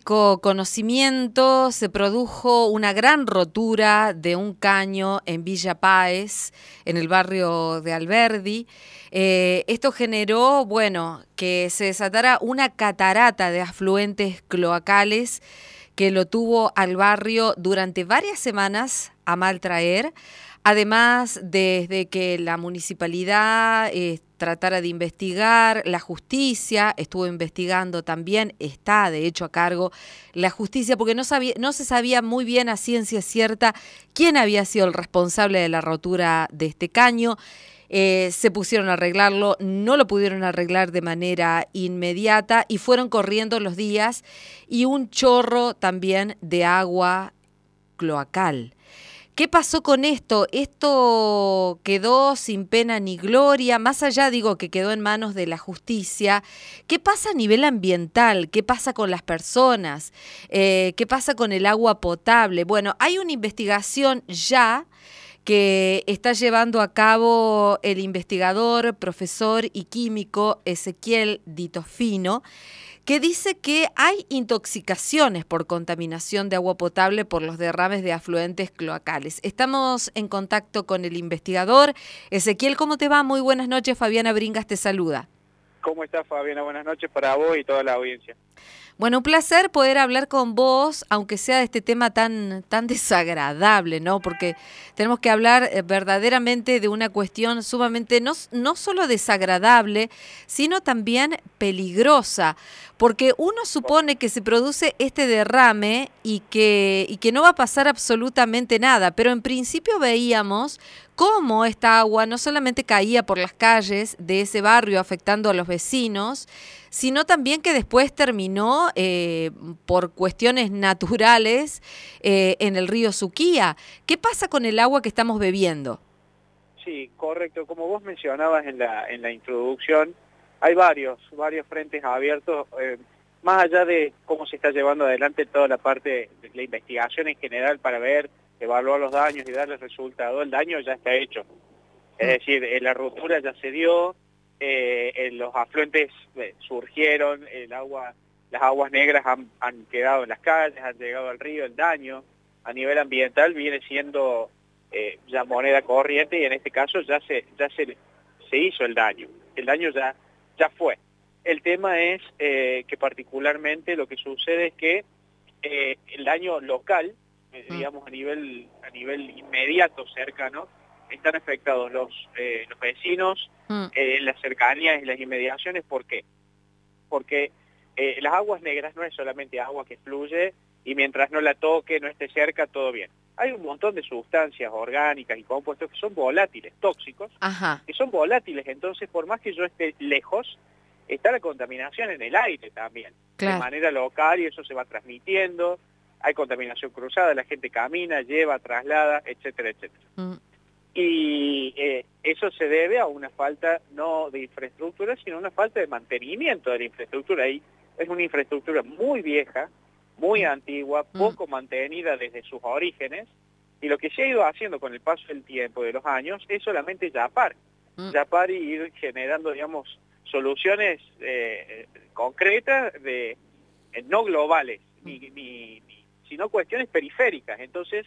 único conocimiento, se produjo una gran rotura de un caño en Villa Páez, en el barrio de Alberdi. Esto generó, bueno, que se desatara una catarata de afluentes cloacales que lo tuvo al barrio durante varias semanas a mal traer. Además, desde que la municipalidad tratara de investigar, la justicia estuvo investigando también, está de hecho a cargo la justicia, porque no se sabía muy bien a ciencia cierta quién había sido el responsable de la rotura de este caño. Se pusieron a arreglarlo, no lo pudieron arreglar de manera inmediata y fueron corriendo los días y un chorro también de agua cloacal. ¿Qué pasó con esto? Esto quedó sin pena ni gloria, más allá digo que quedó en manos de la justicia. ¿Qué pasa a nivel ambiental? ¿Qué pasa con las personas? ¿Qué pasa con el agua potable? Bueno, hay una investigación ya que está llevando a cabo el investigador, profesor y químico Ezequiel Ditofino, que dice que hay intoxicaciones por contaminación de agua potable por los derrames de afluentes cloacales. Estamos en contacto con el investigador. Ezequiel, ¿cómo te va? Muy buenas noches, Fabiana Bringas te saluda. ¿Cómo estás, Fabiana? Buenas noches para vos y toda la audiencia. Bueno, un placer poder hablar con vos, aunque sea de este tema tan desagradable, ¿no? Porque tenemos que hablar verdaderamente de una cuestión sumamente no solo desagradable, sino también peligrosa, porque uno supone que se produce este derrame y que no va a pasar absolutamente nada, pero en principio veíamos cómo esta agua no solamente caía por las calles de ese barrio afectando a los vecinos, sino también que después terminó por cuestiones naturales en el río Suquía. ¿Qué pasa con el agua que estamos bebiendo? Sí, correcto. Como vos mencionabas en la introducción, hay varios frentes abiertos, más allá de cómo se está llevando adelante toda la parte de la investigación en general para ver, evaluar los daños y darles resultado. El daño ya está hecho. Es decir, la ruptura ya se dio, los afluentes surgieron, las aguas negras han quedado en las calles, han llegado al río, el daño a nivel ambiental viene siendo ya moneda corriente y en este caso ya se hizo el daño ya fue. El tema es que particularmente lo que sucede es que el daño local, digamos a nivel inmediato, cercano, están afectados los vecinos, las cercanías y las inmediaciones. ¿Por qué? Porque las aguas negras no es solamente agua que fluye y mientras no la toque, no esté cerca, todo bien. Hay un montón de sustancias orgánicas y compuestos que son volátiles, tóxicos, que son volátiles. Entonces, por más que yo esté lejos, está la contaminación en el aire también, de manera local, y eso se va transmitiendo. Hay contaminación cruzada, la gente camina, lleva, traslada, etcétera, etcétera. Y eso se debe a una falta no de infraestructura, sino a una falta de mantenimiento de la infraestructura. Y es una infraestructura muy vieja, muy antigua, poco mantenida desde sus orígenes, y lo que se ha ido haciendo con el paso del tiempo, de los años, es solamente yapar y ir generando, digamos, soluciones concretas, no globales, sino cuestiones periféricas. Entonces,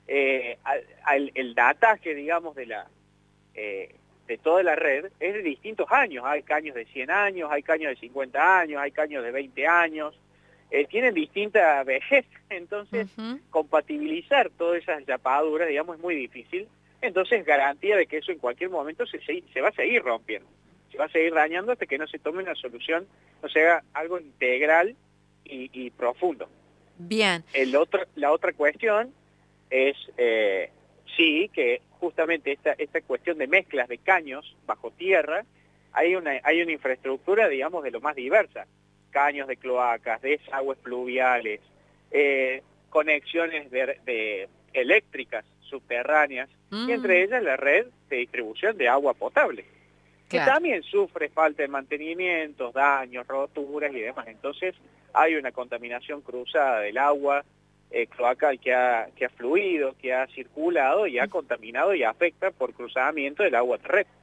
el dataje, digamos, de toda la red es de distintos años. Hay caños de 100 años, hay caños de 50 años, hay caños de 20 años, tienen distinta vejez. Entonces, compatibilizar todas esas yapaduras, digamos, es muy difícil. Entonces, garantía de que eso en cualquier momento se va a seguir rompiendo, se va a seguir dañando hasta que no se tome una solución, no se haga algo integral y profundo. Bien. La otra cuestión es, sí, que justamente esta cuestión de mezclas de caños bajo tierra, hay una infraestructura, digamos, de lo más diversa. Caños de cloacas, desagües pluviales, conexiones de eléctricas subterráneas, y entre ellas la red de distribución de agua potable, que también sufre falta de mantenimientos, daños, roturas y demás. Entonces hay una contaminación cruzada del agua cloacal que ha fluido, que ha circulado y ha contaminado y afecta por cruzamiento del agua terrestre.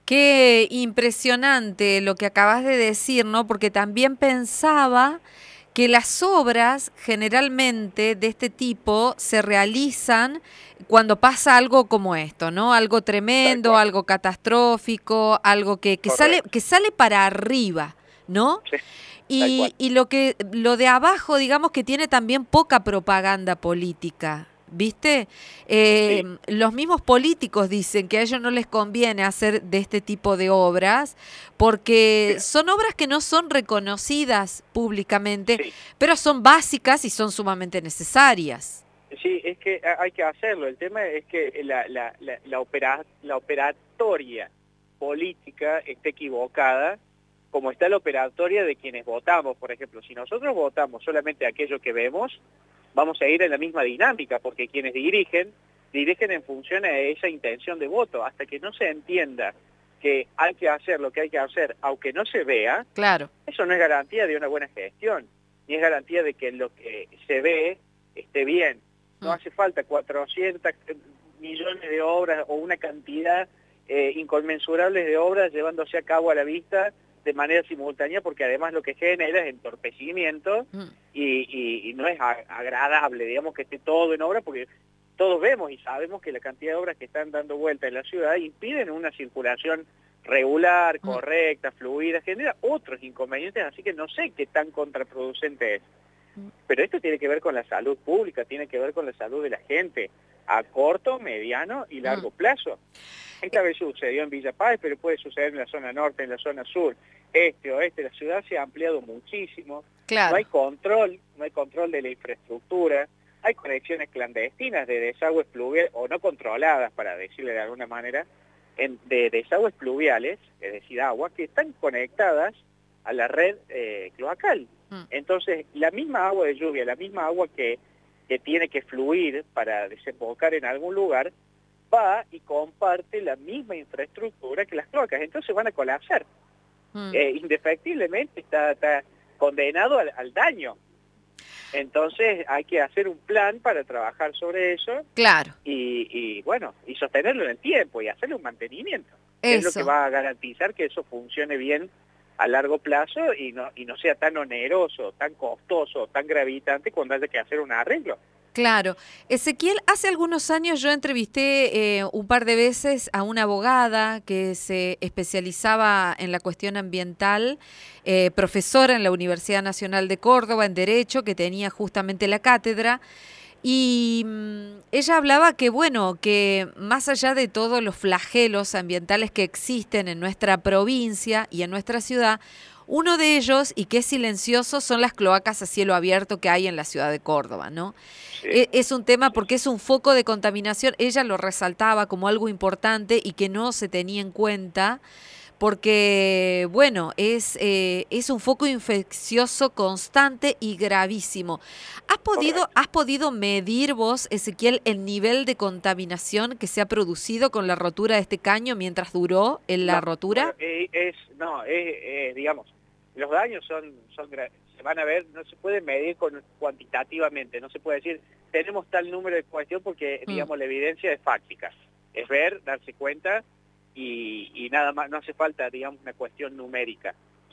Qué impresionante lo que acabas de decir, ¿no? Porque también pensaba que las obras generalmente de este tipo se realizan cuando pasa algo como esto, ¿no? Algo tremendo, algo catastrófico, algo que sale para arriba, ¿no? Sí, tal cual. Y lo de abajo, digamos que tiene también poca propaganda política. ¿Viste? Sí, Los mismos políticos dicen que a ellos no les conviene hacer de este tipo de obras porque mira, son obras que no son reconocidas públicamente, sí. pero son básicas y son sumamente necesarias. Sí, es que hay que hacerlo. El tema es que la operatoria política está equivocada, como está la operatoria de quienes votamos. Por ejemplo, si nosotros votamos solamente aquello que vemos, vamos a ir en la misma dinámica, porque quienes dirigen en función a esa intención de voto. Hasta que no se entienda que hay que hacer lo que hay que hacer, aunque no se vea, Claro. eso no es garantía de una buena gestión, ni es garantía de que lo que se ve esté bien. No hace falta 400 millones de obras o una cantidad inconmensurable de obras llevándose a cabo a la vista de manera simultánea, porque además lo que genera es entorpecimiento y no es agradable, digamos, que esté todo en obra, porque todos vemos y sabemos que la cantidad de obras que están dando vuelta en la ciudad impiden una circulación regular, correcta, fluida, genera otros inconvenientes, así que no sé qué tan contraproducente es. Pero esto tiene que ver con la salud pública, tiene que ver con la salud de la gente, a corto, mediano y largo plazo. Esta vez sucedió en Villa Páez, pero puede suceder en la zona norte, en la zona sur, este, oeste. La ciudad se ha ampliado muchísimo, no hay Claro. control, no hay control de la infraestructura, hay conexiones clandestinas de desagües pluviales, o no controladas, para decirle de alguna manera, de desagües pluviales, es decir, agua, que están conectadas a la red cloacal. Entonces, la misma agua de lluvia, la misma agua que tiene que fluir para desembocar en algún lugar, va y comparte la misma infraestructura que las cloacas. Entonces van a colapsar. Indefectiblemente está condenado al daño. Entonces hay que hacer un plan para trabajar sobre eso Claro. y bueno, y sostenerlo en el tiempo y hacerle un mantenimiento. Es lo que Eso. va a garantizar que eso funcione bien a largo plazo y no sea tan oneroso, tan costoso, tan gravitante cuando haya que hacer un arreglo. Claro. Ezequiel, hace algunos años yo entrevisté un par de veces a una abogada que se especializaba en la cuestión ambiental, profesora en la Universidad Nacional de Córdoba en Derecho, que tenía justamente la cátedra. Y ella hablaba que, bueno, que más allá de todos los flagelos ambientales que existen en nuestra provincia y en nuestra ciudad, uno de ellos, y que es silencioso, son las cloacas a cielo abierto que hay en la ciudad de Córdoba, ¿no? Sí, Es un tema sí, porque es un foco de contaminación, ella lo resaltaba como algo importante y que no se tenía en cuenta porque, bueno, es un foco infeccioso constante y gravísimo. correcto. ¿Has podido medir vos, Ezequiel, el nivel de contaminación que se ha producido con la rotura de este caño mientras duró la No, bueno, rotura? digamos, los daños se van a ver, no se puede medir cuantitativamente, no se puede decir, tenemos tal número de cuestión porque, digamos, la evidencia es fáctica. Es ver, darse cuenta y nada más, no hace falta, digamos, una cuestión numérica.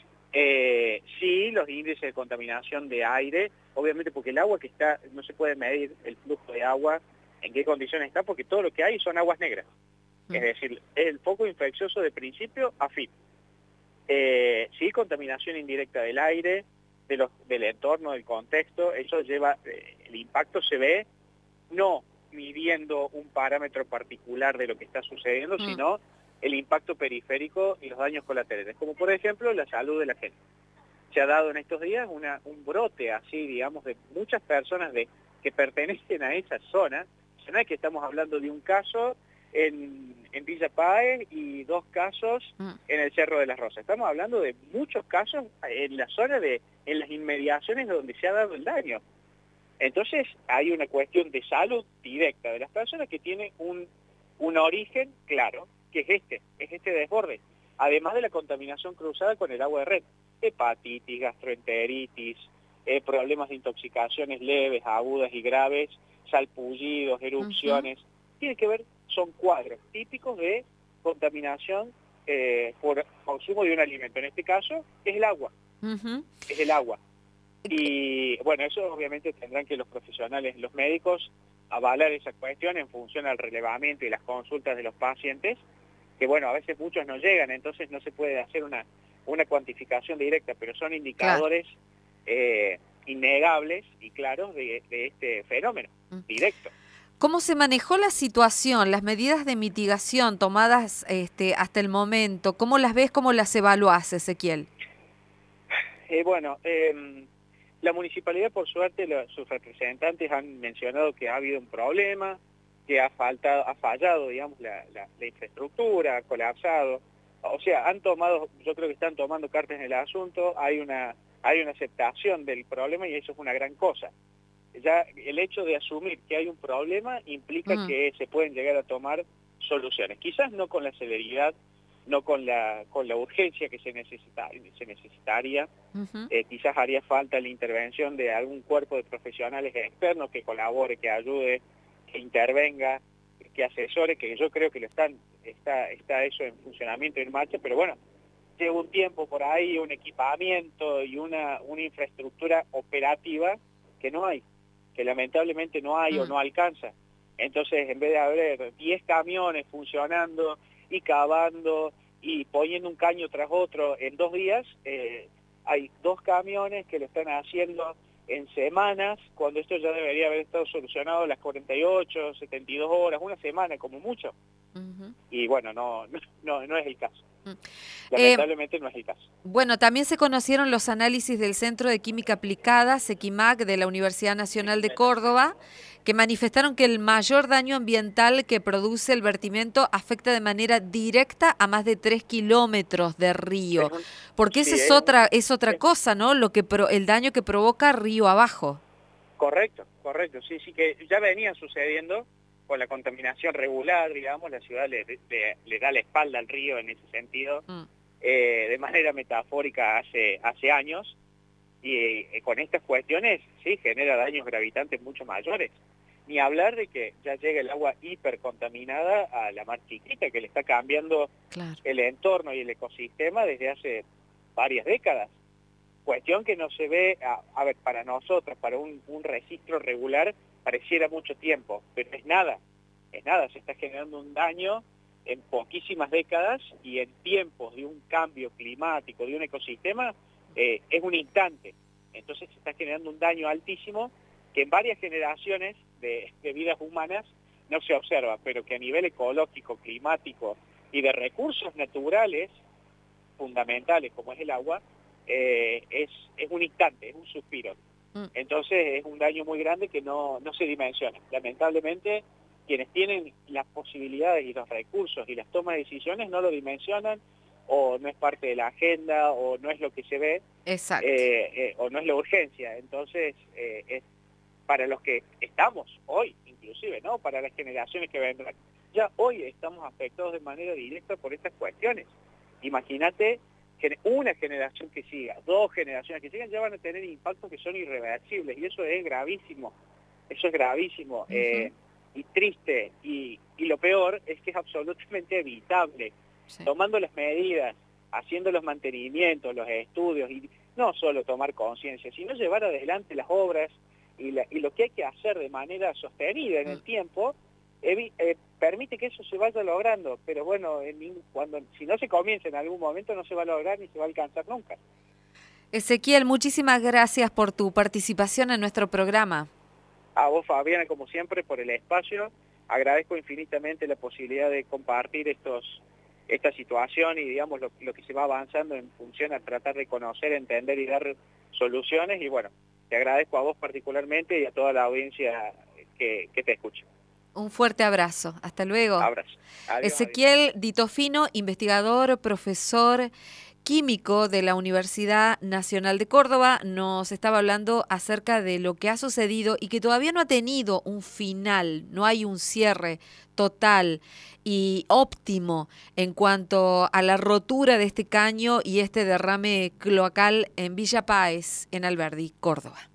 Sí, los índices de contaminación de aire, obviamente porque el agua que está, no se puede medir el flujo de agua, en qué condiciones está, porque todo lo que hay son aguas negras. Es decir, es el foco infeccioso de principio a fin. Sí, contaminación indirecta del aire, del entorno, del contexto, eso lleva, el impacto se ve no midiendo un parámetro particular de lo que está sucediendo, sino el impacto periférico y los daños colaterales, como por ejemplo la salud de la gente. Se ha dado en estos días un brote así, digamos, de muchas personas que pertenecen a esa zona. No es que estamos hablando de un caso en Villa Páez y 2 casos en el Cerro de las Rosas. Estamos hablando de muchos casos en la zona en las inmediaciones donde se ha dado el daño. Entonces hay una cuestión de salud directa de las personas que tiene un origen claro, que es este desborde, además de la contaminación cruzada con el agua de red, hepatitis, gastroenteritis, problemas de intoxicaciones leves, agudas y graves, salpullidos, erupciones, tiene que ver, son cuadros típicos de contaminación por consumo de un alimento. En este caso es el agua, es el agua. Y bueno, eso obviamente tendrán que los profesionales, los médicos, avalar esa cuestión en función al relevamiento y las consultas de los pacientes, que bueno, a veces muchos no llegan, entonces no se puede hacer una cuantificación directa, pero son Claro. indicadores innegables y claros de este fenómeno directo. ¿Cómo se manejó la situación, las medidas de mitigación tomadas hasta el momento? ¿Cómo las ves, cómo las evaluás, Ezequiel? Bueno, la municipalidad, por suerte, sus representantes han mencionado que ha habido un problema, que ha fallado, digamos, la infraestructura, ha colapsado. O sea, yo creo que están tomando cartas en el asunto, hay una aceptación del problema y eso es una gran cosa. Ya el hecho de asumir que hay un problema implica que se pueden llegar a tomar soluciones. Quizás no con la celeridad, no con la urgencia que se necesitaría. Quizás haría falta la intervención de algún cuerpo de profesionales externos que colabore, que ayude, que intervenga, que asesore, que yo creo que está eso en funcionamiento y en marcha, pero bueno, lleva un tiempo por ahí, un equipamiento y una infraestructura operativa que no hay, que lamentablemente no hay o no alcanza. Entonces, en vez de haber 10 camiones funcionando y cavando y poniendo un caño tras otro en 2 días, hay 2 camiones que lo están haciendo en semanas, cuando esto ya debería haber estado solucionado en las 48, 72 horas, una semana como mucho. Y bueno, no es el caso. Lamentablemente no es el caso. Bueno, también se conocieron los análisis del Centro de Química Aplicada, CEQUIMAC, de la Universidad Nacional de Córdoba, que manifestaron que el mayor daño ambiental que produce el vertimiento afecta de manera directa a más de 3 kilómetros de río. Porque esa es otra cosa, ¿no? El daño que provoca río abajo. Correcto, sí, que ya venía sucediendo con la contaminación regular, digamos, la ciudad le da la espalda al río en ese sentido, de manera metafórica hace años, y con estas cuestiones sí genera daños gravitantes mucho mayores. Ni hablar de que ya llega el agua hipercontaminada a la Mar Chiquita, que le está cambiando el entorno y el ecosistema desde hace varias décadas. Cuestión que no se ve, a ver, para nosotros, para un registro regular, pareciera mucho tiempo, pero es nada, se está generando un daño en poquísimas décadas y en tiempos de un cambio climático, de un ecosistema, es un instante. Entonces se está generando un daño altísimo que en varias generaciones de vidas humanas no se observa, pero que a nivel ecológico, climático y de recursos naturales fundamentales como es el agua, es un instante, es un suspiro. Entonces es un daño muy grande que no se dimensiona. Lamentablemente, quienes tienen las posibilidades y los recursos y las tomas de decisiones no lo dimensionan, o no es parte de la agenda, o no es lo que se ve, o no es la urgencia. Entonces, es para los que estamos hoy, inclusive, ¿no? Para las generaciones que vendrán. Ya hoy estamos afectados de manera directa por estas cuestiones. Imagínate una generación que siga, 2 generaciones que sigan, ya van a tener impactos que son irreversibles, y eso es gravísimo, y triste, y lo peor es que es absolutamente evitable, tomando las medidas, haciendo los mantenimientos, los estudios, y no solo tomar conciencia, sino llevar adelante las obras y lo que hay que hacer de manera sostenida en el tiempo, permite que eso se vaya logrando, pero bueno, si no se comienza en algún momento no se va a lograr ni se va a alcanzar nunca. Ezequiel, muchísimas gracias por tu participación en nuestro programa. A vos, Fabiana, como siempre, por el espacio. Agradezco infinitamente la posibilidad de compartir esta situación y, digamos, lo que se va avanzando en función a tratar de conocer, entender y dar soluciones. Y bueno, te agradezco a vos particularmente y a toda la audiencia que te escucha. Un fuerte abrazo. Hasta luego. Abrazo. Adiós, Ezequiel Ditofino, investigador, profesor químico de la Universidad Nacional de Córdoba, nos estaba hablando acerca de lo que ha sucedido y que todavía no ha tenido un final, no hay un cierre total y óptimo en cuanto a la rotura de este caño y este derrame cloacal en Villa Páez, en Alberdi, Córdoba.